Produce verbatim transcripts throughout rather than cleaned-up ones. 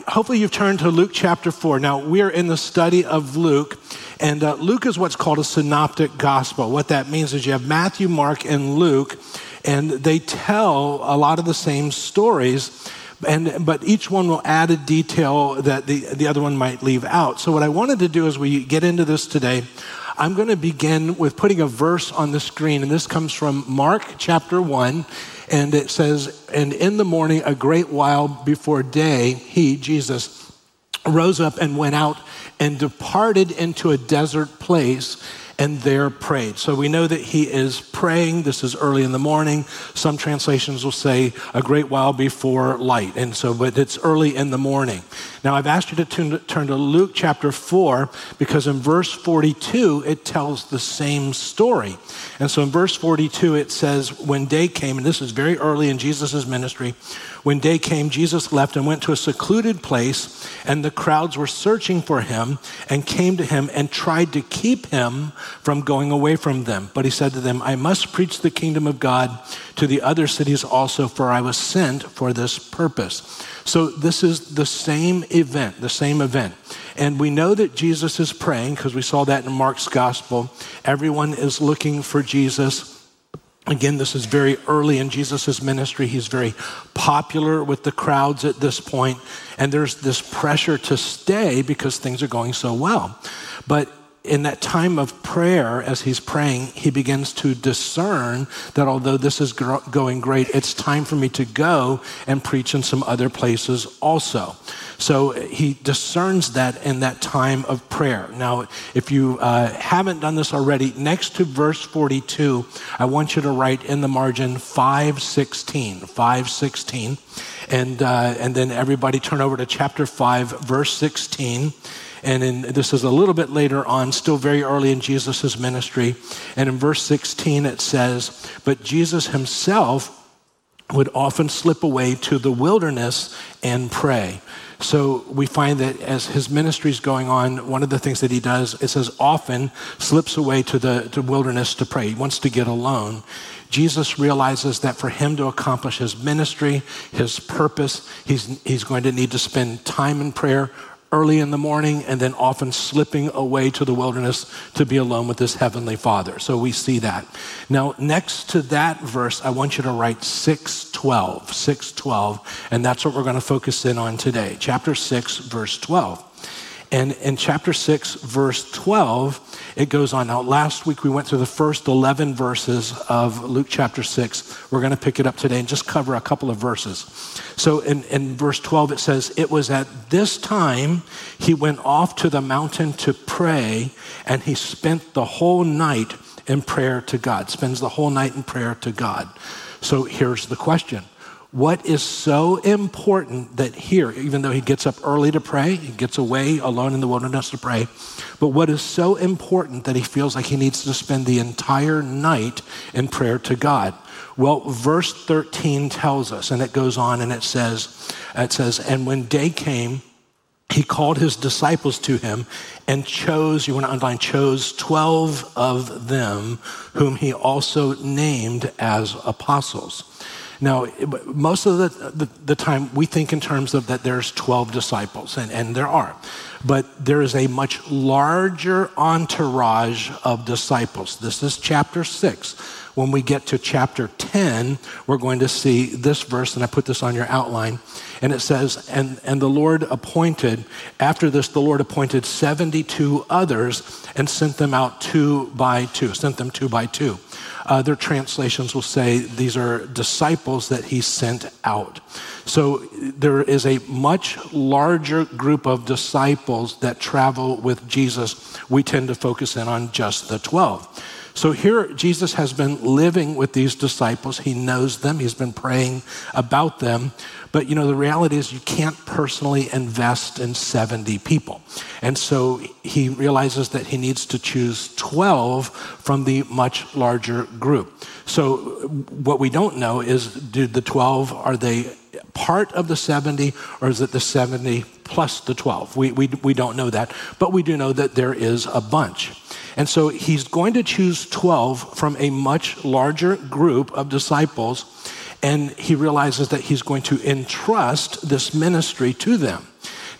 Hopefully you've turned to Luke chapter four. Now, we're in the study of Luke, and uh, Luke is what's called a synoptic gospel. What that means is you have Matthew, Mark, and Luke, and they tell a lot of the same stories, and but each one will add a detail that the, the other one might leave out. So what I wanted to do as we get into this today, I'm going to begin with putting a verse on the screen, and this comes from Mark chapter one. And it says, and in the morning, a great while before day, he, Jesus, rose up and went out and departed into a desert place and there prayed. So we know that he is praying. This is early in the morning. Some translations will say a great while before light. And so, but it's early in the morning. Now I've asked you to turn, to turn to Luke chapter four because in verse forty-two, it tells the same story. And so in verse forty-two, it says, when day came, and this is very early in Jesus' ministry, when day came, Jesus left and went to a secluded place, and the crowds were searching for him and came to him and tried to keep him from going away from them. But he said to them, I must preach the kingdom of God to the other cities also, for I was sent for this purpose. So this is the same event, the same event. And we know that Jesus is praying because we saw that in Mark's gospel. Everyone is looking for Jesus. Again, this is very early in Jesus' ministry. He's very popular with the crowds at this point, and there's this pressure to stay because things are going so well. But in that time of prayer, as he's praying, he begins to discern that although this is gro- going great, it's time for me to go and preach in some other places also. So he discerns that in that time of prayer. Now, if you uh, haven't done this already, next to verse forty-two, I want you to write in the margin five sixteen, five sixteen, and uh, and then everybody turn over to chapter five, verse sixteen. And in, this is a little bit later on, still very early in Jesus' ministry. And in verse sixteen, it says, but Jesus himself would often slip away to the wilderness and pray. So we find that as his ministry is going on, one of the things that he does, it says often slips away to the to wilderness to pray. He wants to get alone. Jesus realizes that for him to accomplish his ministry, his purpose, he's he's going to need to spend time in prayer early in the morning, and then often slipping away to the wilderness to be alone with his heavenly Father. So we see that. Now, next to that verse, I want you to write six twelve, six twelve, and that's what we're going to focus in on today. Chapter six, verse twelve. And in chapter six, verse twelve, it goes on. Now, last week we went through the first eleven verses of Luke chapter six. We're going to pick it up today and just cover a couple of verses. So in, in verse twelve, it says, it was at this time he went off to the mountain to pray, and he spent the whole night in prayer to God, spends the whole night in prayer to God. So here's the question. What is so important that here, even though he gets up early to pray, he gets away alone in the wilderness to pray, but what is so important that he feels like he needs to spend the entire night in prayer to God? Well, verse thirteen tells us, and it goes on and it says, it says, and when day came, he called his disciples to him and chose, you want to underline, chose twelve of them, whom he also named as apostles. Now, most of the, the, the time we think in terms of that there's twelve disciples, and, and there are, but there is a much larger entourage of disciples. This is chapter six. When we get to chapter ten, we're going to see this verse, and I put this on your outline, and it says, and, and the Lord appointed, after this, the Lord appointed seventy-two others and sent them out two by two, sent them two by two. Other translations will say these are disciples that he sent out. So there is a much larger group of disciples that travel with Jesus. We tend to focus in on just the twelve. So here Jesus has been living with these disciples. He knows them. He's been praying about them. But, you know, the reality is you can't personally invest in seventy people. And so he realizes that he needs to choose twelve from the much larger group. So what we don't know is, do the twelve, are they part of the seventy, or is it the seventy plus the twelve? We, we, we don't know that, but we do know that there is a bunch. And so he's going to choose twelve from a much larger group of disciples, and he realizes that he's going to entrust this ministry to them.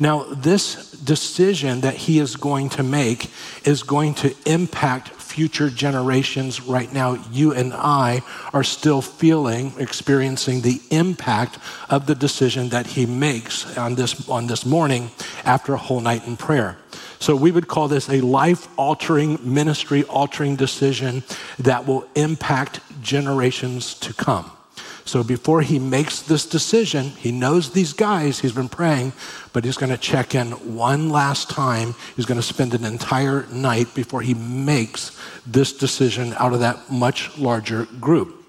Now, this decision that he is going to make is going to impact future generations. Right now, you and I are still feeling, experiencing the impact of the decision that he makes on this, on this morning after a whole night in prayer. So we would call this a life-altering, ministry-altering decision that will impact generations to come. So before he makes this decision, he knows these guys, he's been praying, but he's going to check in one last time. He's going to spend an entire night before he makes this decision out of that much larger group.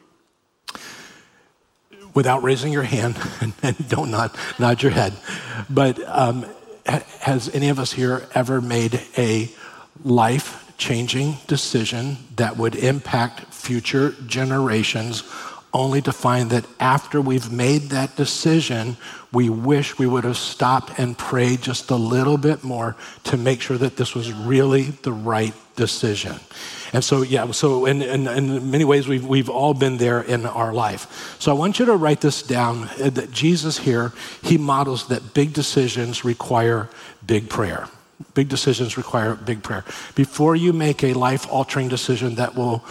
Without raising your hand, and don't nod, nod your head, but um, has any of us here ever made a life-changing decision that would impact future generations, only to find that after we've made that decision, we wish we would have stopped and prayed just a little bit more to make sure that this was really the right decision? And so, yeah, so in, in, in many ways, we've, we've all been there in our life. So I want you to write this down, that Jesus here, he models that big decisions require big prayer. Big decisions require big prayer. Before you make a life-altering decision that will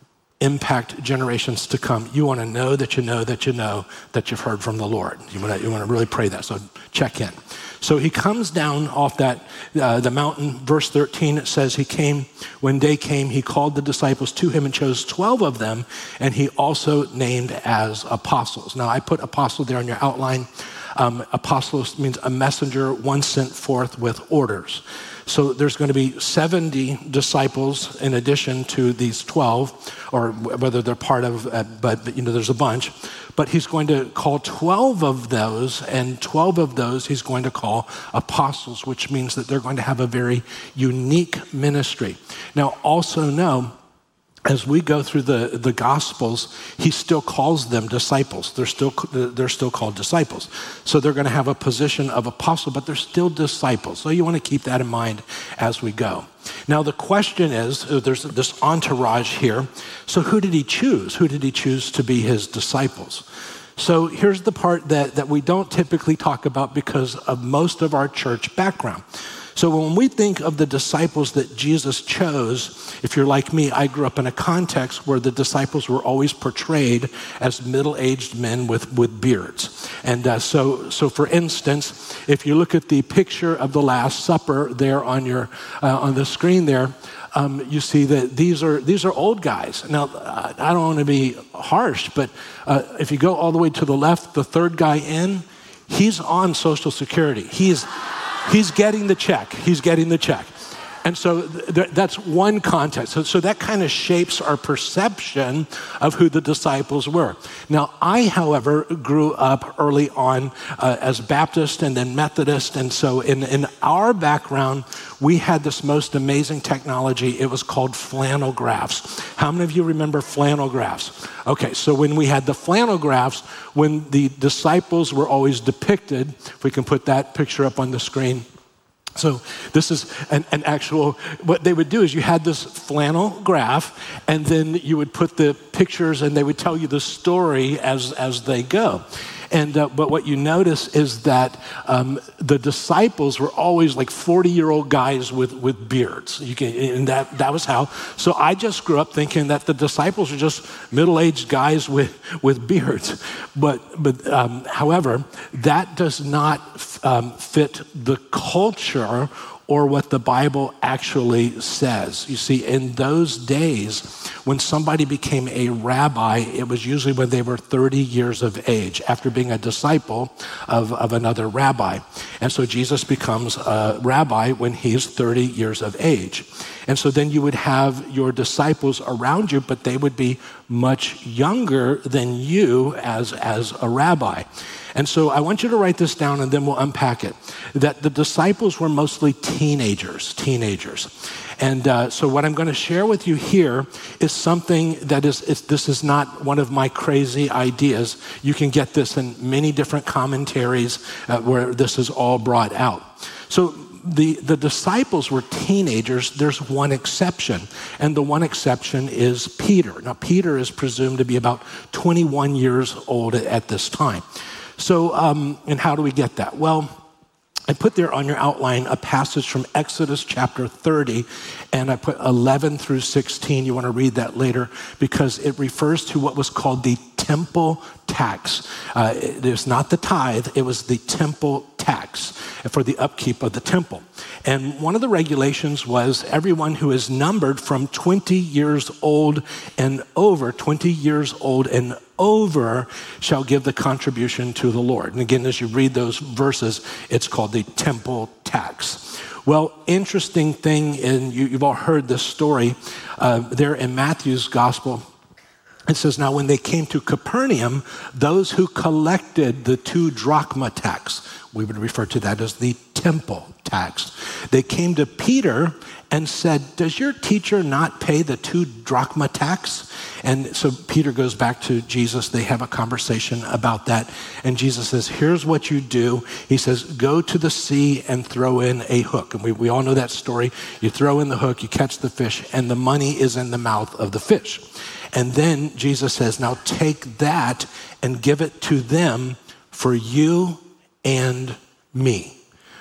impact generations to come, you want to know that you know that you know that you've heard from the Lord. You want to, you want to really pray that, so check in. So he comes down off that, uh, the mountain. Verse thirteen, it says, he came, when day came, he called the disciples to him and chose twelve of them, and he also named as apostles. Now, I put apostle there on your outline. Um, apostles means a messenger, one sent forth with orders. So there's going to be seventy disciples in addition to these twelve, or whether they're part of, uh, but you know, there's a bunch. But he's going to call twelve of those, and twelve of those he's going to call apostles, which means that they're going to have a very unique ministry. Now, also know, as we go through the, the Gospels, he still calls them disciples. They're still, they're still called disciples. So they're going to have a position of apostle, but they're still disciples. So you want to keep that in mind as we go. Now, the question is, there's this entourage here. So who did he choose? Who did he choose to be his disciples? So here's the part that, that we don't typically talk about because of most of our church background. So when we think of the disciples that Jesus chose, if you're like me, I grew up in a context where the disciples were always portrayed as middle-aged men with, with beards. And uh, so, so for instance, if you look at the picture of the Last Supper there on your uh, on the screen there, um, you see that these are these are old guys. Now, I don't want to be harsh, but uh, if you go all the way to the left, the third guy in, he's on Social Security. He's He's getting the check. He's getting the check. And so th- that's one context. So, so that kind of shapes our perception of who the disciples were. Now, I, however, grew up early on uh, as Baptist and then Methodist. And so in, in our background, we had this most amazing technology. It was called flannel graphs. How many of you remember flannel graphs? Okay, so when we had the flannel graphs, when the disciples were always depicted, if we can put that picture up on the screen. So this is an, an actual, what they would do is you had this flannel graph, and then you would put the pictures and they would tell you the story as, as they go. And uh, but what you notice is that um, the disciples were always like forty-year-old guys with, with beards. You can, and that, that was how. So I just grew up thinking that the disciples were just middle-aged guys with, with beards. But, but um, however, that does not um, fit the culture or what the Bible actually says. You see, in those days, when somebody became a rabbi, it was usually when they were thirty years of age, after being a disciple of, of another rabbi. And so Jesus becomes a rabbi when he's thirty years of age. And so then you would have your disciples around you, but they would be much younger than you as, as a rabbi. And so I want you to write this down and then we'll unpack it. That the disciples were mostly teenagers, teenagers. And uh, so what I'm going to share with you here is something that is, is, this is not one of my crazy ideas. You can get this in many different commentaries uh, where this is all brought out. So the, the disciples were teenagers. There's one exception, and the one exception is Peter. Now, Peter is presumed to be about twenty-one years old at this time. So, um, and how do we get that? Well, I put there on your outline a passage from Exodus chapter thirty, and I put eleven through sixteen. You want to read that later because it refers to what was called the temple tax. Uh, it was not the tithe, it was the temple tax for the upkeep of the temple. And one of the regulations was everyone who is numbered from twenty years old and over, twenty years old and over shall give the contribution to the Lord. And again, as you read those verses, it's called the temple tax. Well, interesting thing, and you, you've all heard this story uh, there in Matthew's gospel. It says, now when they came to Capernaum, those who collected the two drachma tax, we would refer to that as the temple tax. They came to Peter and said, does your teacher not pay the two drachma tax? And so Peter goes back to Jesus. They have a conversation about that. And Jesus says, here's what you do. He says, go to the sea and throw in a hook. And we, we all know that story. You throw in the hook, you catch the fish, and the money is in the mouth of the fish. And then Jesus says, now take that and give it to them for you and me.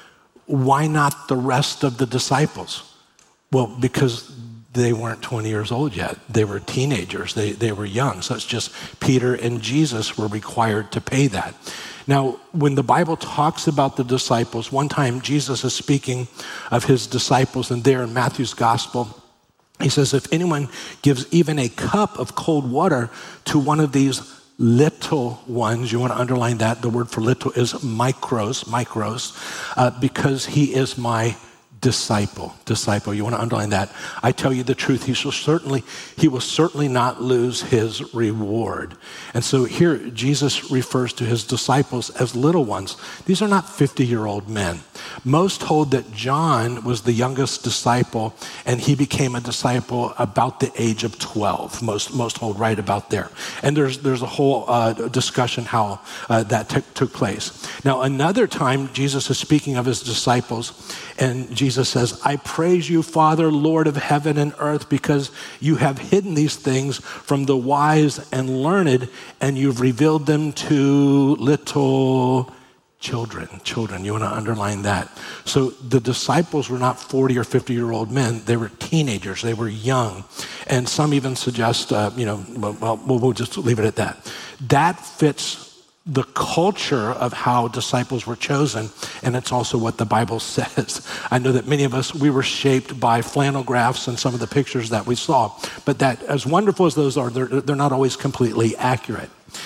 Why not the rest of the disciples? Well, because they weren't twenty years old yet. They were teenagers. They, they were young. So it's just Peter and Jesus were required to pay that. Now, when the Bible talks about the disciples, one time Jesus is speaking of his disciples, and there in Matthew's gospel, he says, if anyone gives even a cup of cold water to one of these little ones, you want to underline that, the word for little is micros, micros, uh, because he is my disciple, disciple. You want to underline that. I tell you the truth, he shall certainly, he will certainly not lose his reward. And so here Jesus refers to his disciples as little ones. These are not fifty-year-old men. Most hold that John was the youngest disciple, and he became a disciple about the age of twelve. Most most hold right about there. And there's there's a whole uh, discussion how uh, that t- took place. Now, another time, Jesus is speaking of his disciples, and Jesus Jesus says, I praise you, Father, Lord of heaven and earth, because you have hidden these things from the wise and learned, and you've revealed them to little children. Children, you want to underline that. So the disciples were not forty or fifty-year-old men. They were teenagers. They were young. And some even suggest, uh, you know, well, well, we'll just leave it at that. That fits the culture of how disciples were chosen, and it's also what the Bible says. I know that many of us, we were shaped by flannel graphs and some of the pictures that we saw, but that, as wonderful as those are, they're, they're not always completely accurate.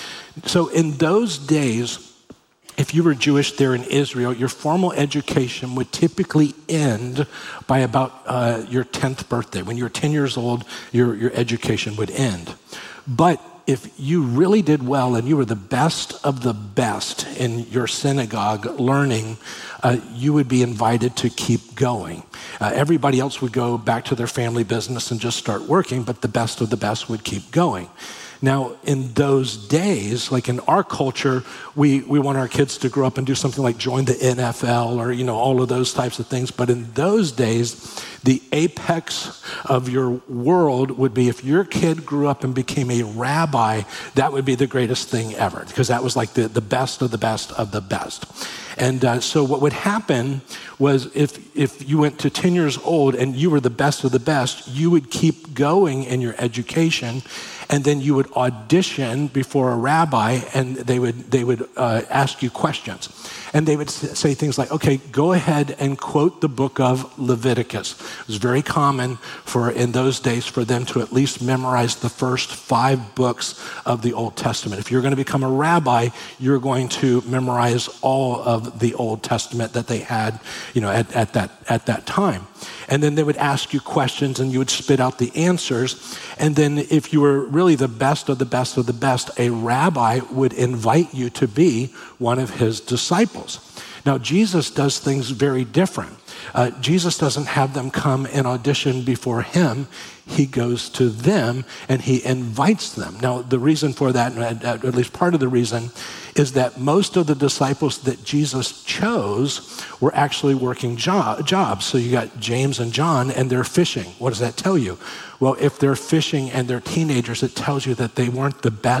So in those days, if you were Jewish there in Israel, your formal education would typically end by about uh, your tenth birthday. When you were ten years old, your, your education would end. But if you really did well and you were the best of the best in your synagogue learning, uh, you would be invited to keep going. Uh, everybody else would go back to their family business and just start working, but the best of the best would keep going. Now, in those days, like in our culture, we, we want our kids to grow up and do something like join the N F L or, you know, all of those types of things. But in those days, the apex of your world would be if your kid grew up and became a rabbi, that would be the greatest thing ever, because that was like the, the best of the best of the best. And uh, so what would happen was if if you went to ten years old and you were the best of the best, you would keep going in your education, and then you would audition before a rabbi, and they would they would uh, ask you questions. And they would say things like, okay, go ahead and quote the book of Leviticus. It was very common for in those days for them to at least memorize the first five books of the Old Testament. If you're going to become a rabbi, you're going to memorize all of the Old Testament that they had, you know, at, at that at that time. And then they would ask you questions and you would spit out the answers. And then if you were really the best of the best of the best, a rabbi would invite you to be one of his disciples. Now, Jesus does things very different. Uh, Jesus doesn't have them come and audition before him. He goes to them and he invites them. Now, the reason for that, at least part of the reason, is that most of the disciples that Jesus chose were actually working jo- jobs. So you got James and John, and they're fishing. What does that tell you? Well, if they're fishing and they're teenagers, it tells you that they weren't the best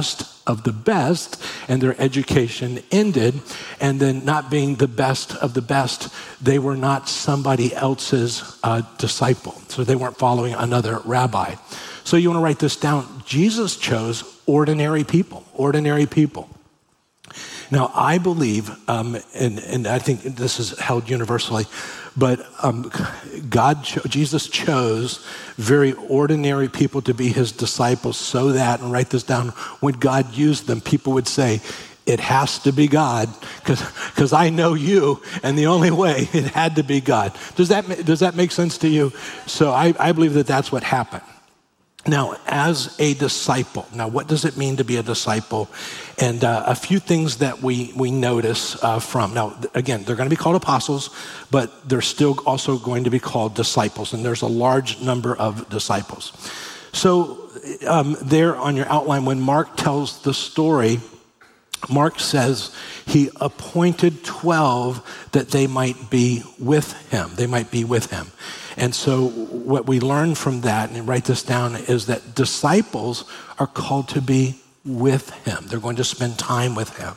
of the best, and their education ended. And then not being the best of the best, they were not somebody else's uh, disciple. So they weren't following another rabbi. So you want to write this down. Jesus chose ordinary people, ordinary people. Now, I believe, um, and, and I think this is held universally, but um, God, cho- Jesus chose very ordinary people to be his disciples so that, and write this down, when God used them, people would say, it has to be God, because I know you, and the only way, it had to be God. Does that, does that make sense to you? So I, I believe that that's what happened. Now, as a disciple, now what does it mean to be a disciple? And uh, a few things that we we notice uh, from, now again, they're going to be called apostles, but they're still also going to be called disciples, and there's a large number of disciples. So um, there on your outline, when Mark tells the story, Mark says he appointed twelve that they might be with him. They might be with him. And so what we learn from that, and write this down, is that disciples are called to be with him. They're going to spend time with him.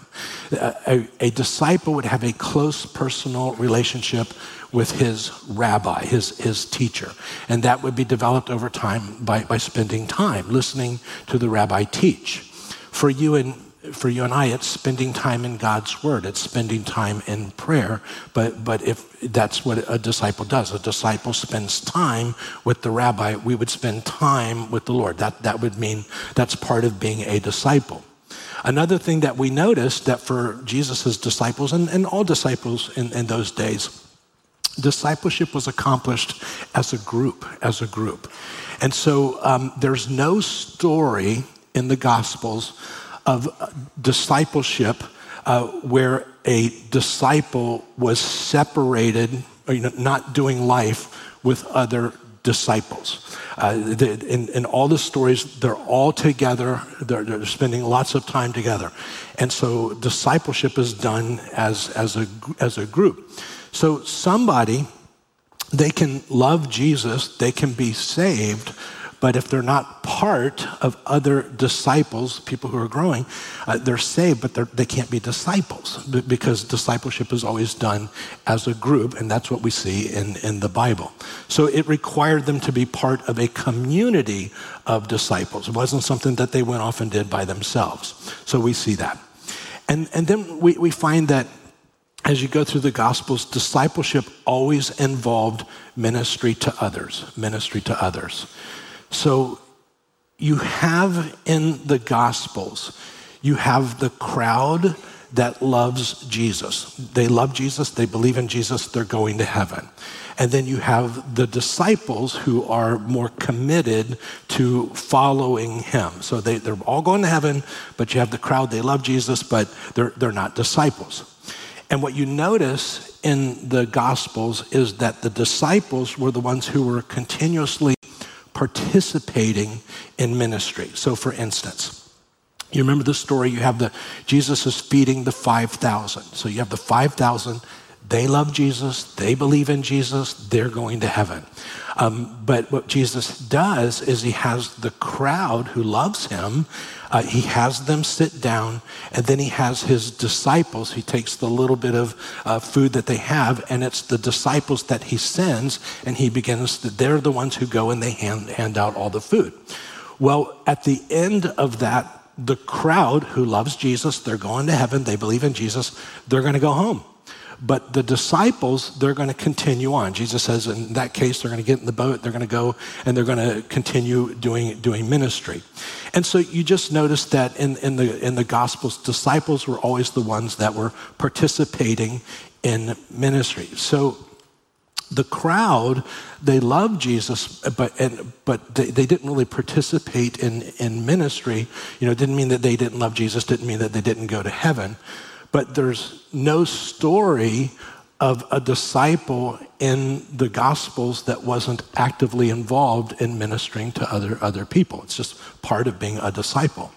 A, a disciple would have a close personal relationship with his rabbi, his, his teacher. And that would be developed over time by, by spending time listening to the rabbi teach. For you and For you and I, it's spending time in God's word. It's spending time in prayer. But but if that's what a disciple does, a disciple spends time with the rabbi. We would spend time with the Lord. That that would mean that's part of being a disciple. Another thing that we noticed that for Jesus' disciples, and, and all disciples in, in those days, discipleship was accomplished as a group, as a group. And so um, there's no story in the Gospels of discipleship uh, where a disciple was separated, or, you know, not doing life with other disciples. Uh, the, in, in all the stories, they're all together. They're, they're spending lots of time together. And so discipleship is done as, as, a, as a group. So somebody, they can love Jesus, they can be saved, but if they're not part of other disciples, people who are growing, uh, they're saved, but they're, they can't be disciples, because discipleship is always done as a group, and that's what we see in, in the Bible. So it required them to be part of a community of disciples. It wasn't something that they went off and did by themselves. So we see that. And, and then we, we find that as you go through the Gospels, discipleship always involved ministry to others, ministry to others. So you have in the Gospels, you have the crowd that loves Jesus. They love Jesus, they believe in Jesus, they're going to heaven. And then you have the disciples who are more committed to following him. So they, they're all going to heaven, but you have the crowd, they love Jesus, but they're, they're not disciples. And what you notice in the Gospels is that the disciples were the ones who were continuously participating in ministry. So for instance, you remember the story, you have the, Jesus is feeding the five thousand. So you have the five thousand, they love Jesus, they believe in Jesus, they're going to heaven. Um, but what Jesus does is he has the crowd who loves him, uh, he has them sit down, and then he has his disciples. He takes the little bit of uh, food that they have, and it's the disciples that he sends, and he begins to, they're the ones who go and they hand, hand out all the food. Well, at the end of that, the crowd who loves Jesus, they're going to heaven, they believe in Jesus, they're going to go home. But the disciples, they're going to continue on. Jesus says in that case, they're going to get in the boat, they're going to go, and they're going to continue doing doing ministry. And so you just notice that in, in the in the Gospels, disciples were always the ones that were participating in ministry. So the crowd, they loved Jesus, but and, but they, they didn't really participate in, in ministry. You know, it didn't mean that they didn't love Jesus, didn't mean that they didn't go to heaven. But there's no story of a disciple in the Gospels that wasn't actively involved in ministering to other, other people. It's just part of being a disciple.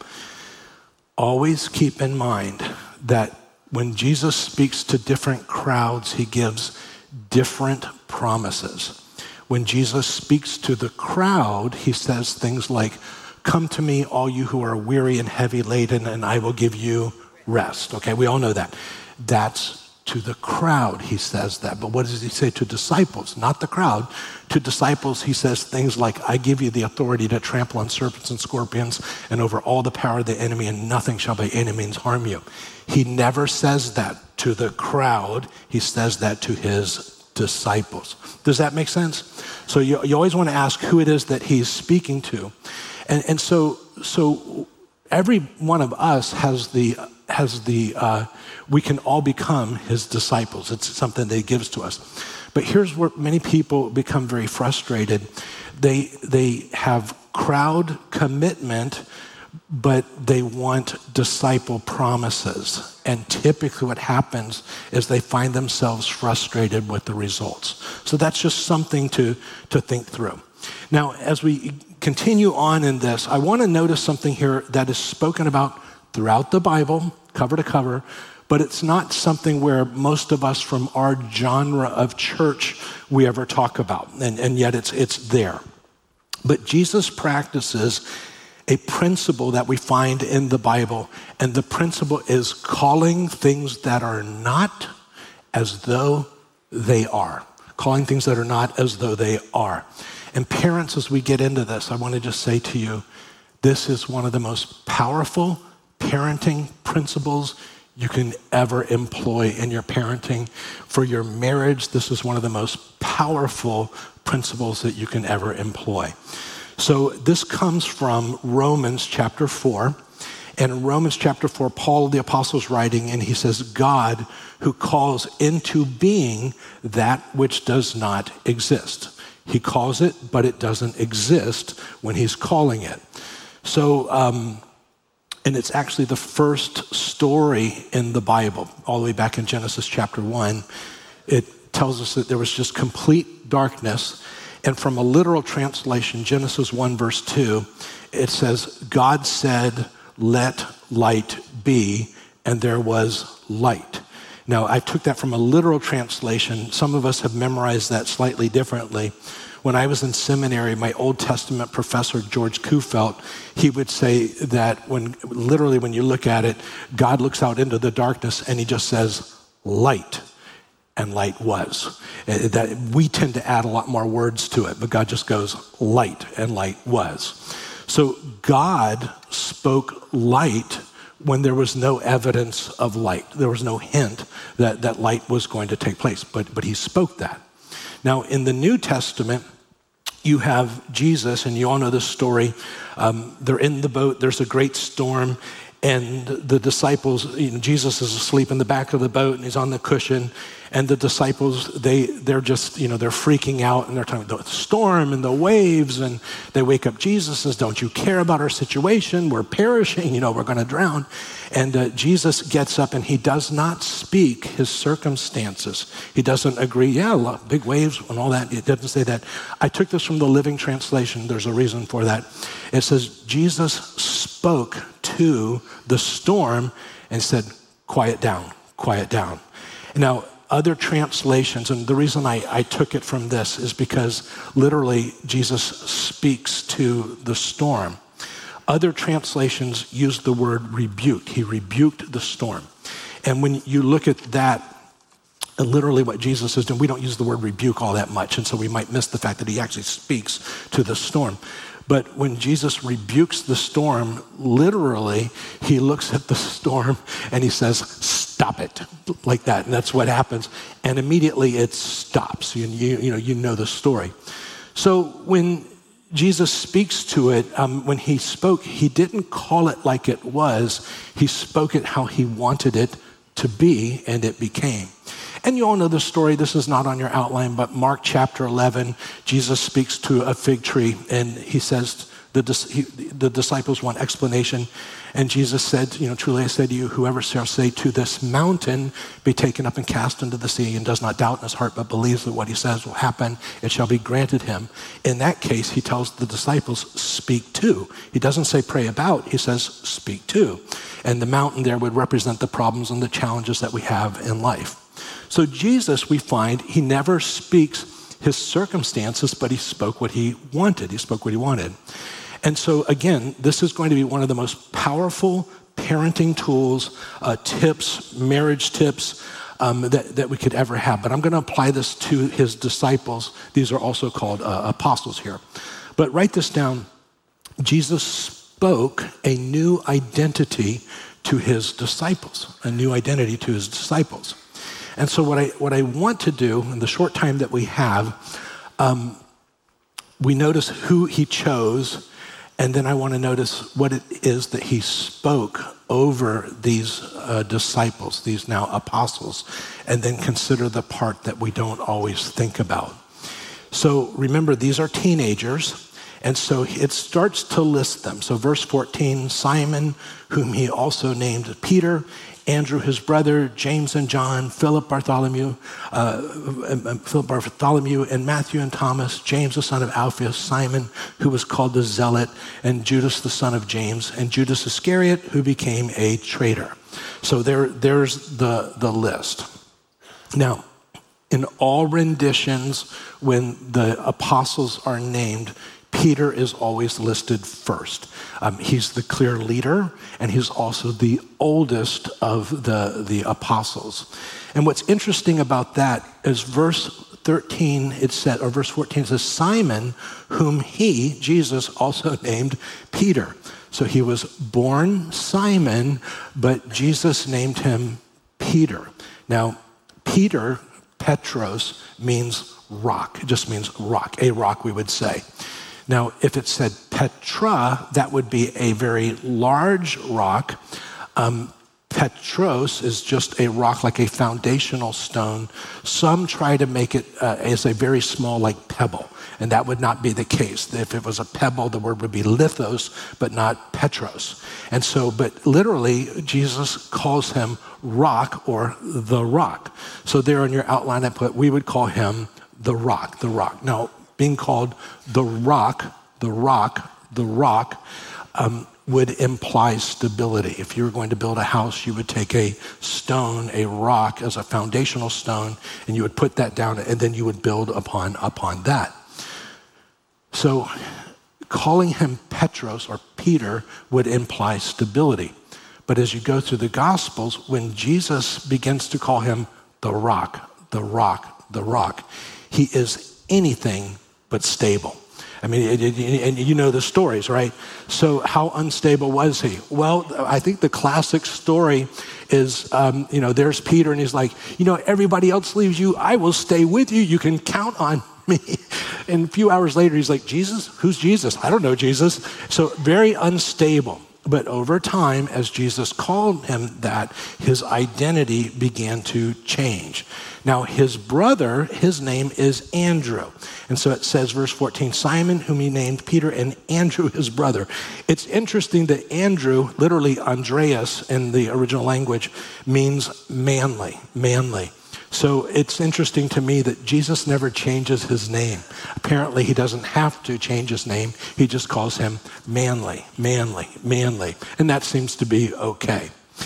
Always keep in mind that when Jesus speaks to different crowds, he gives different promises. When Jesus speaks to the crowd, he says things like, come to me, all you who are weary and heavy laden, and I will give you rest. Okay, we all know that. That's to the crowd, he says that. But what does he say to disciples? Not the crowd. To disciples, he says things like, I give you the authority to trample on serpents and scorpions and over all the power of the enemy, and nothing shall by any means harm you. He never says that to the crowd. He says that to his disciples. Does that make sense? So you, you always want to ask who it is that he's speaking to. And, and so, so every one of us has the, has the, uh, we can all become his disciples. It's something that he gives to us. But here's where many people become very frustrated. They, they have crowd commitment, but they want disciple promises. And typically what happens is they find themselves frustrated with the results. So that's just something to, to think through. Now, as we continue on in this, I want to notice something here that is spoken about throughout the Bible, cover to cover, but it's not something where most of us from our genre of church we ever talk about, and, and yet it's, it's there. But Jesus practices a principle that we find in the Bible, and the principle is calling things that are not as though they are. Calling things that are not as though they are. And parents, as we get into this, I want to just say to you, this is one of the most powerful parenting principles you can ever employ in your parenting. For your marriage, this is one of the most powerful principles that you can ever employ. So this comes from Romans chapter four. And in Romans chapter four, Paul the apostle is writing, and he says, God who calls into being that which does not exist. He calls it, but it doesn't exist when he's calling it. So, um, and it's actually the first story in the Bible, all the way back in Genesis chapter one. It tells us that there was just complete darkness. And from a literal translation, Genesis one verse two, it says, God said, let light be, and there was light. Now, I took that from a literal translation. Some of us have memorized that slightly differently. When I was in seminary, my Old Testament professor, George Kufelt, he would say that when literally when you look at it, God looks out into the darkness and he just says, light, and light was. That we tend to add a lot more words to it, but God just goes, light, and light was. So God spoke light when there was no evidence of light. There was no hint that, that light was going to take place, but, but he spoke that. Now, in the New Testament, you have Jesus, and you all know this story. Um, they're in the boat, there's a great storm, and the disciples, you know, Jesus is asleep in the back of the boat, and he's on the cushion, and the disciples, they, they're just, you know, they're freaking out, and they're talking about the storm and the waves, and they wake up Jesus, says, don't you care about our situation? We're perishing, you know, we're going to drown. And uh, Jesus gets up, and he does not speak his circumstances. He doesn't agree, yeah, big waves and all that. It doesn't say that. I took this from the Living Translation. There's a reason for that. It says, Jesus spoke to the storm and said, quiet down, quiet down. Now, other translations, and the reason I, I took it from this is because literally Jesus speaks to the storm. Other translations use the word rebuke. He rebuked the storm. And when you look at that, literally what Jesus is doing, we don't use the word rebuke all that much, and so we might miss the fact that he actually speaks to the storm. But when Jesus rebukes the storm, literally, he looks at the storm and he says, stop it, like that. And that's what happens. And immediately it stops. You, you, you know, you know the story. So when Jesus speaks to it, um, when he spoke, he didn't call it like it was. He spoke it how he wanted it to be, and it became. And you all know the story. This is not on your outline, but Mark chapter eleven, Jesus speaks to a fig tree, and he says, the, he, the disciples want explanation. And Jesus said, you know, truly I say to you, whoever shall say to this mountain, be taken up and cast into the sea, and does not doubt in his heart, but believes that what he says will happen, it shall be granted him. In that case, he tells the disciples, speak to. He doesn't say pray about, he says speak to. And the mountain there would represent the problems and the challenges that we have in life. So Jesus, we find, he never speaks his circumstances, but he spoke what he wanted. He spoke what he wanted. And so again, this is going to be one of the most powerful parenting tools, uh, tips, marriage tips um, that, that we could ever have. But I'm going to apply this to his disciples. These are also called uh, apostles here. But write this down. Jesus spoke a new identity to his disciples, a new identity to his disciples. And so what I what I want to do in the short time that we have, um, we notice who he chose, and then I want to notice what it is that he spoke over these uh, disciples, these now apostles, and then consider the part that we don't always think about. So remember, these are teenagers. And so it starts to list them. So verse fourteen, Simon, whom he also named Peter, Andrew his brother, James and John, Philip Bartholomew, uh, Philip Bartholomew, and Matthew and Thomas, James the son of Alphaeus, Simon, who was called the Zealot, and Judas the son of James, and Judas Iscariot, who became a traitor. So there, there's the, the list. Now, in all renditions, when the apostles are named, Peter is always listed first. Um, he's the clear leader, and he's also the oldest of the, the apostles. And what's interesting about that is verse thirteen, it said, or verse fourteen says, Simon, whom he, Jesus, also named Peter. So he was born Simon, but Jesus named him Peter. Now, Peter, Petros, means rock. It just means rock, a rock, we would say. Now, if it said Petra, that would be a very large rock. Um, Petros is just a rock, like a foundational stone. Some try to make it uh, as a very small, like pebble, and that would not be the case. If it was a pebble, the word would be lithos, but not Petros. And so, but literally, Jesus calls him rock or the rock. So there in your outline, I put, we would call him the rock, the rock. Now, being called the rock, the rock, the rock um, would imply stability. If you were going to build a house, you would take a stone, a rock as a foundational stone, and you would put that down, and then you would build upon, upon that. So calling him Petros or Peter would imply stability. But as you go through the Gospels, when Jesus begins to call him the rock, the rock, the rock, he is anything but stable. I mean, it, it, and you know the stories, right? So how unstable was he? Well, I think the classic story is, um, you know, there's Peter and he's like, you know, everybody else leaves you. I will stay with you. You can count on me. And a few hours later, he's like, Jesus? Who's Jesus? I don't know Jesus. So very unstable. But over time, as Jesus called him that, his identity began to change. Now, his brother, his name is Andrew. And so it says, verse fourteen, Simon, whom he named Peter, and Andrew, his brother. It's interesting that Andrew, literally Andreas in the original language, means manly, manly. So it's interesting to me that Jesus never changes his name. Apparently, he doesn't have to change his name. He just calls him manly, manly, manly. And that seems to be okay.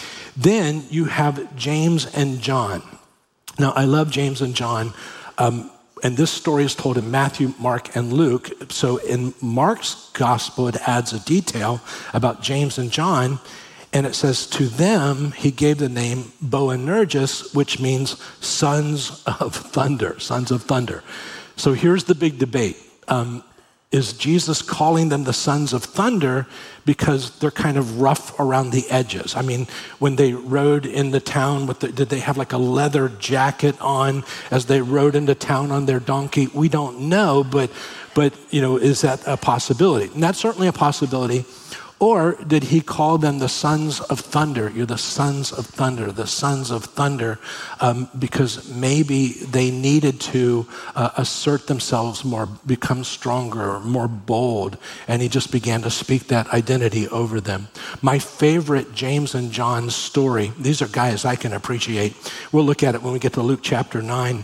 Then you have James and John. Now, I love James and John. Um, and this story is told in Matthew, Mark, and Luke. So in Mark's gospel, it adds a detail about James and John. And it says, to them, he gave the name Boanerges, which means sons of thunder, sons of thunder. So here's the big debate. Um, is Jesus calling them the sons of thunder because they're kind of rough around the edges? I mean, when they rode into town, with the, did they have like a leather jacket on as they rode into town on their donkey? We don't know, but, but you know, is that a possibility? And that's certainly a possibility. Or did he call them the sons of thunder? You're the sons of thunder, the sons of thunder, um, because maybe they needed to uh, assert themselves more, become stronger, more bold, and he just began to speak that identity over them. My favorite James and John story, these are guys I can appreciate. We'll look at it when we get to Luke chapter nine.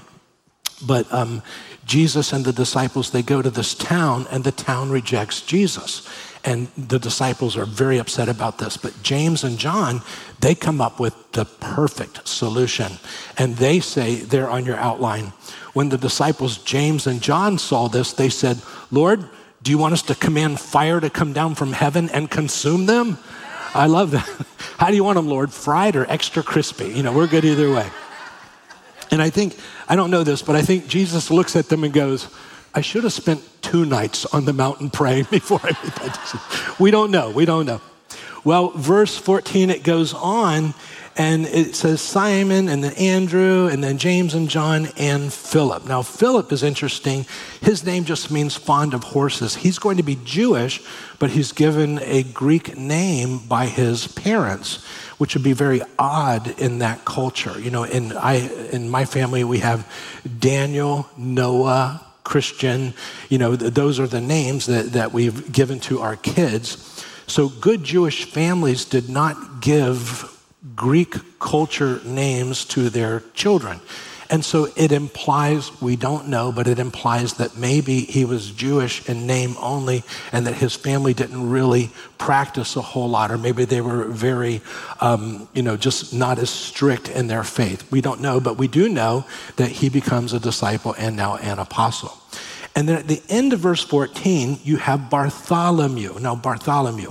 But um, Jesus and the disciples, they go to this town, and the town rejects Jesus. And the disciples are very upset about this. But James and John, they come up with the perfect solution. And they say, there on your outline, when the disciples James and John saw this, they said, Lord, Do you want us to command fire to come down from heaven and consume them? I love that. How do you want them, Lord? Fried or extra crispy? You know, we're good either way. And I think, I don't know this, but I think Jesus looks at them and goes, I should have spent two nights on the mountain praying before I made that decision. We don't know. We don't know. Well, verse fourteen, it goes on, and it says Simon, and then Andrew, and then James and John, and Philip. Now, Philip is interesting. His name just means fond of horses. He's going to be Jewish, but he's given a Greek name by his parents, which would be very odd in that culture. You know, in I in my family, we have Daniel, Noah, Christian. You know, th- those are the names that, that we've given to our kids. So good Jewish families did not give Greek culture names to their children. And so it implies, we don't know, but it implies that maybe he was Jewish in name only and that his family didn't really practice a whole lot, or maybe they were very, um, you know, just not as strict in their faith. We don't know, but we do know that he becomes a disciple and now an apostle. And then at the end of verse fourteen, you have Bartholomew. Now, Bartholomew.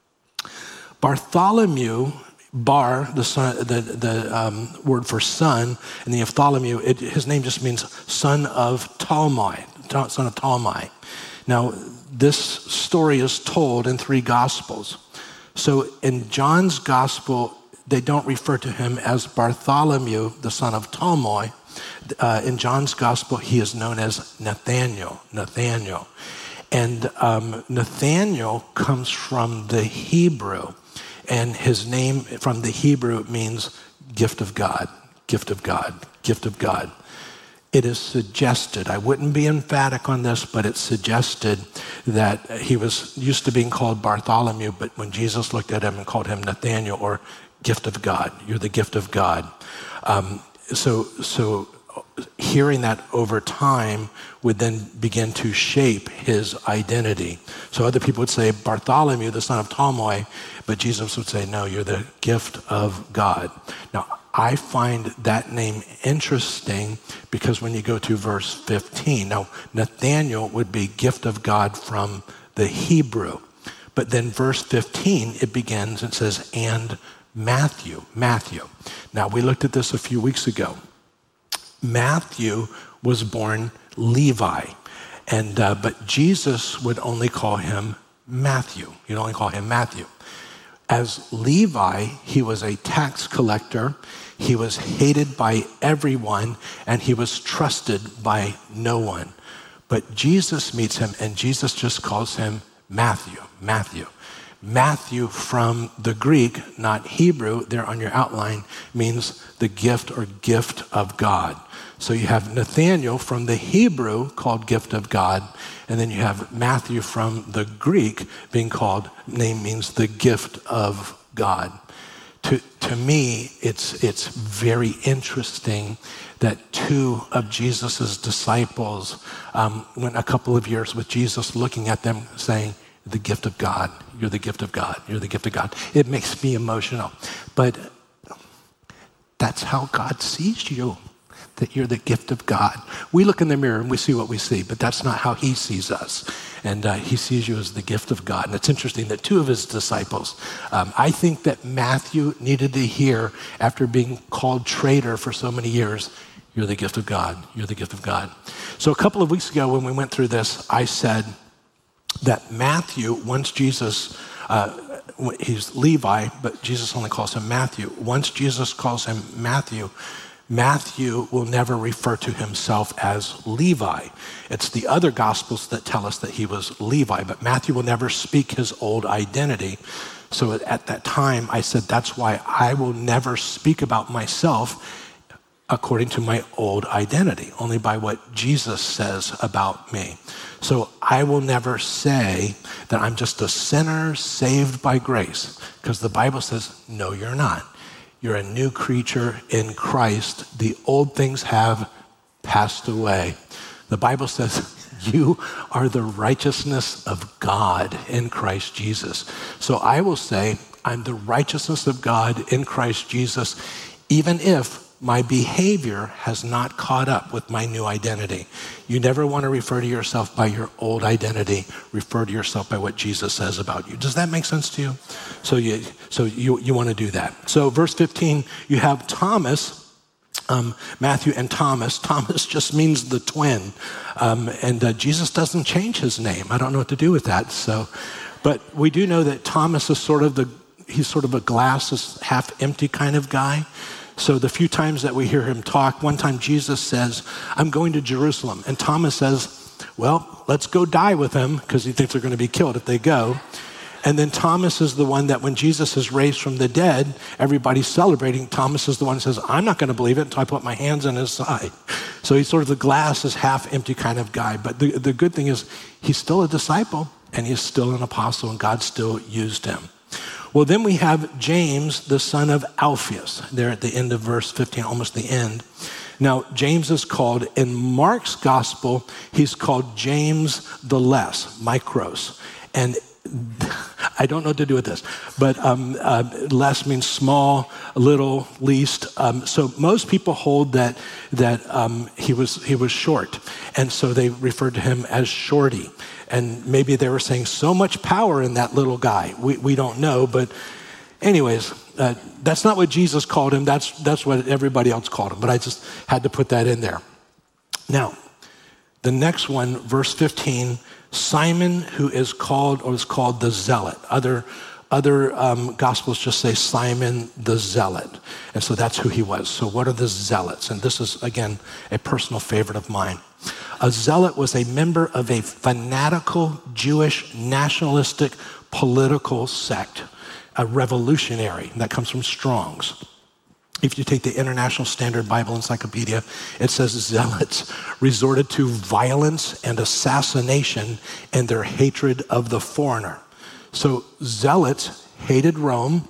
Bartholomew, Bar, the son, the, the um, word for son, and the Bartholomew, it, his name just means son of Talmai, son of Talmai. Now, this story is told in three Gospels. So in John's Gospel, they don't refer to him as Bartholomew, the son of Talmai. Uh, in John's Gospel, he is known as Nathaniel, Nathaniel. And um, Nathaniel comes from the Hebrew. And his name from the Hebrew means gift of God, gift of God, gift of God. It is suggested, I wouldn't be emphatic on this, but it's suggested that he was used to being called Bartholomew, but when Jesus looked at him and called him Nathaniel, or gift of God, you're the gift of God. Um, so, so hearing that over time would then begin to shape his identity. So other people would say Bartholomew, the son of Talmai, but Jesus would say, no, you're the gift of God. Now, I find that name interesting because when you go to verse fifteen, now Nathaniel would be gift of God from the Hebrew. But then verse fifteen, it begins, it says, and Matthew, Matthew. Now, we looked at this a few weeks ago. Matthew was born Levi, and uh, but Jesus would only call him Matthew. He'd only call him Matthew. As Levi, he was a tax collector. He was hated by everyone, and he was trusted by no one. But Jesus meets him, and Jesus just calls him Matthew, Matthew. Matthew from the Greek, not Hebrew, there on your outline, means the gift or gift of God. So you have Nathaniel from the Hebrew called gift of God, and then you have Matthew from the Greek being called, name means the gift of God. To, to me, it's, it's very interesting that two of Jesus's disciples um, went a couple of years with Jesus looking at them saying, the gift of God, you're the gift of God, you're the gift of God. It makes me emotional. But that's how God sees you, that you're the gift of God. We look in the mirror and we see what we see, but that's not how he sees us. And uh, he sees you as the gift of God. And it's interesting that two of his disciples, um, I think that Matthew needed to hear, after being called traitor for so many years, you're the gift of God, you're the gift of God. So a couple of weeks ago when we went through this, I said that Matthew, once Jesus, uh, he's Levi, but Jesus only calls him Matthew. Once Jesus calls him Matthew, Matthew will never refer to himself as Levi. It's the other Gospels that tell us that he was Levi, but Matthew will never speak his old identity. So at that time, I said, that's why I will never speak about myself according to my old identity, only by what Jesus says about me. So I will never say that I'm just a sinner saved by grace, because the Bible says, no, you're not. You're a new creature in Christ. The old things have passed away. The Bible says you are the righteousness of God in Christ Jesus. So I will say I'm the righteousness of God in Christ Jesus, even if my behavior has not caught up with my new identity. You never want to refer to yourself by your old identity. Refer to yourself by what Jesus says about you. Does that make sense to you? So you, so you, you want to do that. So verse fifteen, you have Thomas, um, Matthew and Thomas. Thomas just means the twin. Um, and uh, Jesus doesn't change his name. I don't know what to do with that. So, but we do know that Thomas is sort of the, he's sort of a glass is half empty kind of guy. So the few times that we hear him talk, one time Jesus says, I'm going to Jerusalem. And Thomas says, well, let's go die with him, because he thinks they're going to be killed if they go. And then Thomas is the one that when Jesus is raised from the dead, everybody's celebrating. Thomas is the one who says, I'm not going to believe it until I put my hands on his side. So he's sort of the glass is half empty kind of guy. But the, the good thing is he's still a disciple and he's still an apostle and God still used him. Well, then we have James, the son of Alphaeus, there at the end of verse fifteen, almost the end. Now, James is called, in Mark's gospel, he's called James the Less, Mikros. And I don't know what to do with this, but um, uh, less means small, little, least. Um, so most people hold that that um, he was he was short, and so they referred to him as Shorty. And maybe they were saying so much power in that little guy. We we don't know, but anyways, uh, that's not what Jesus called him. That's that's what everybody else called him. But I just had to put that in there. Now, the next one, verse fifteen. Simon, who is called or is called the Zealot. Other other um, gospels just say Simon the Zealot. And so that's who he was. So what are the Zealots? And this is, again, a personal favorite of mine. A Zealot was a member of a fanatical Jewish nationalistic political sect, a revolutionary. And that comes from Strong's. If you take the International Standard Bible Encyclopedia, it says zealots resorted to violence and assassination in their hatred of the foreigner. So zealots hated Rome,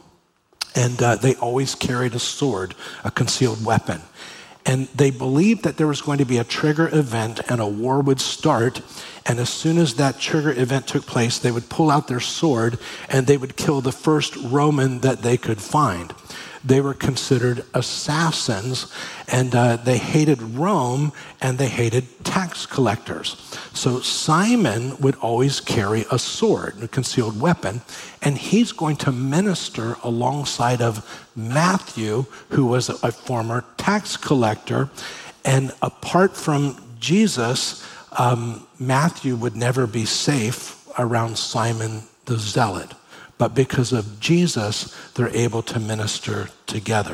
and uh, they always carried a sword, a concealed weapon. And they believed that there was going to be a trigger event and a war would start. And as soon as that trigger event took place, they would pull out their sword and they would kill the first Roman that they could find. They were considered assassins, and uh, they hated Rome, and they hated tax collectors. So Simon would always carry a sword, a concealed weapon, and he's going to minister alongside of Matthew, who was a former tax collector. And apart from Jesus, um, Matthew would never be safe around Simon the Zealot. But because of Jesus, they're able to minister together.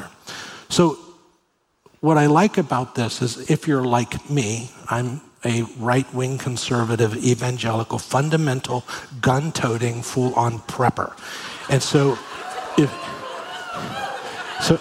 So what I like about this is if you're like me, I'm a right-wing conservative, evangelical, fundamental, gun-toting, full-on prepper. And so if, so,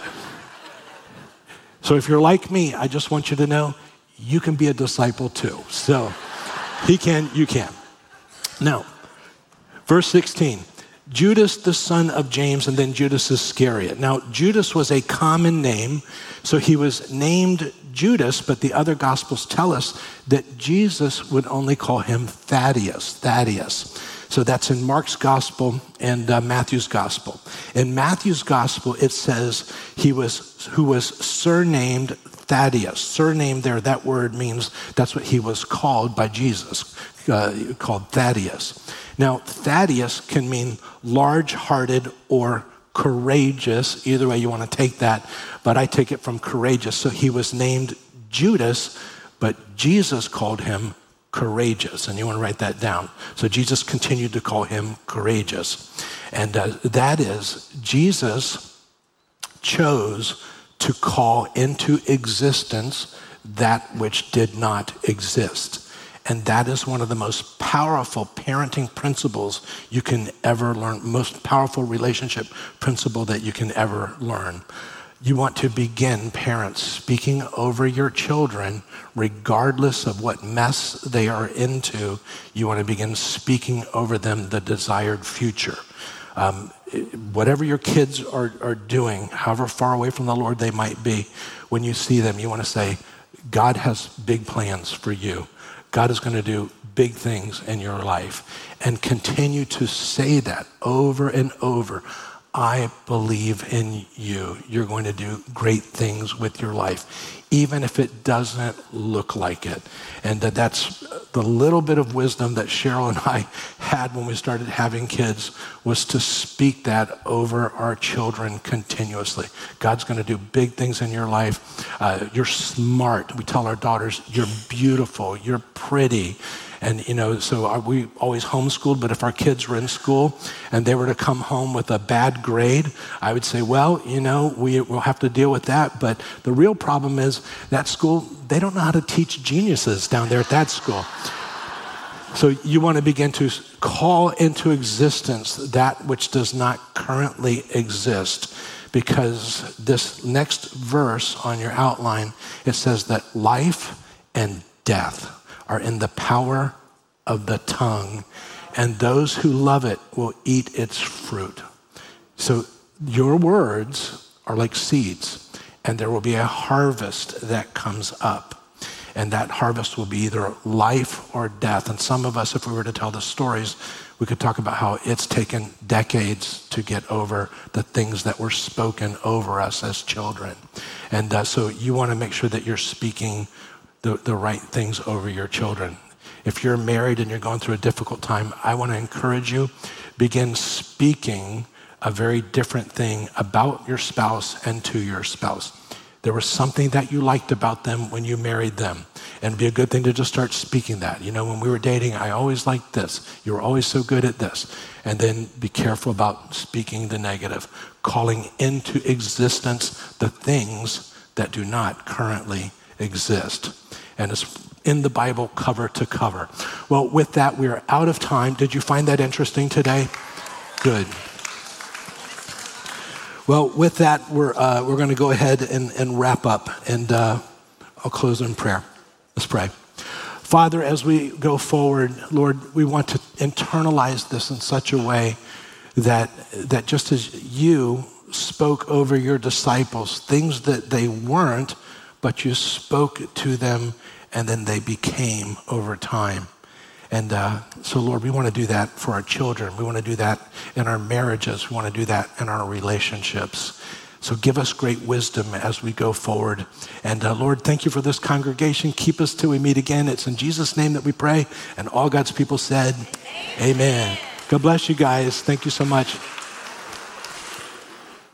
so if you're like me, I just want you to know you can be a disciple too. So he can, you can. Now, verse sixteen. Judas, the son of James, and then Judas Iscariot. Now, Judas was a common name, so he was named Judas, but the other gospels tell us that Jesus would only call him Thaddeus, Thaddeus. So that's in Mark's gospel and uh, Matthew's gospel. In Matthew's gospel, it says he was, who was surnamed Thaddeus. Surname there, that word means that's what he was called by Jesus, uh, called Thaddeus. Now, Thaddeus can mean large-hearted or courageous. Either way you want to take that, but I take it from courageous. So he was named Judas, but Jesus called him courageous. And you want to write that down. So Jesus continued to call him courageous. And uh, that is, Jesus chose to call into existence that which did not exist. And that is one of the most powerful parenting principles you can ever learn, most powerful relationship principle that you can ever learn. You want to begin, parents, speaking over your children, regardless of what mess they are into. You want to begin speaking over them the desired future. Um, whatever your kids are, are doing, however far away from the Lord they might be, when you see them, you want to say, God has big plans for you. God is going to do big things in your life, and continue to say that over and over. I believe in you. You're going to do great things with your life, even if it doesn't look like it. And that that's the little bit of wisdom that Cheryl and I had when we started having kids, was to speak that over our children continuously. God's going to do big things in your life. Uh, you're smart. We tell our daughters, you're beautiful, you're pretty. And, you know, so we always homeschooled, but if our kids were in school and they were to come home with a bad grade, I would say, well, you know, we will have to deal with that. But the real problem is that school, they don't know how to teach geniuses down there at that school. So you want to begin to call into existence that which does not currently exist, because this next verse on your outline, it says that life and death are in the power of the tongue, and those who love it will eat its fruit. So your words are like seeds, and there will be a harvest that comes up. And that harvest will be either life or death. And some of us, if we were to tell the stories, we could talk about how it's taken decades to get over the things that were spoken over us as children. And uh, so you want to make sure that you're speaking The, the right things over your children. If you're married and you're going through a difficult time, I want to encourage you, begin speaking a very different thing about your spouse and to your spouse. There was something that you liked about them when you married them, and it'd be a good thing to just start speaking that. You know, when we were dating, I always liked this. You were always so good at this. And then be careful about speaking the negative, calling into existence the things that do not currently exist. And it's in the Bible cover to cover. Well, with that, we are out of time. Did you find that interesting today? Good. Well, with that, we're uh, we're going to go ahead and, and wrap up, and uh, I'll close in prayer. Let's pray. Father, as we go forward, Lord, we want to internalize this in such a way that that just as you spoke over your disciples, things that they weren't, but you spoke to them, and then they became over time. And uh, so, Lord, we want to do that for our children. We want to do that in our marriages. We want to do that in our relationships. So give us great wisdom as we go forward. And uh, Lord, thank you for this congregation. Keep us till we meet again. It's in Jesus' name that we pray. And all God's people said, amen. Amen. God bless you guys. Thank you so much.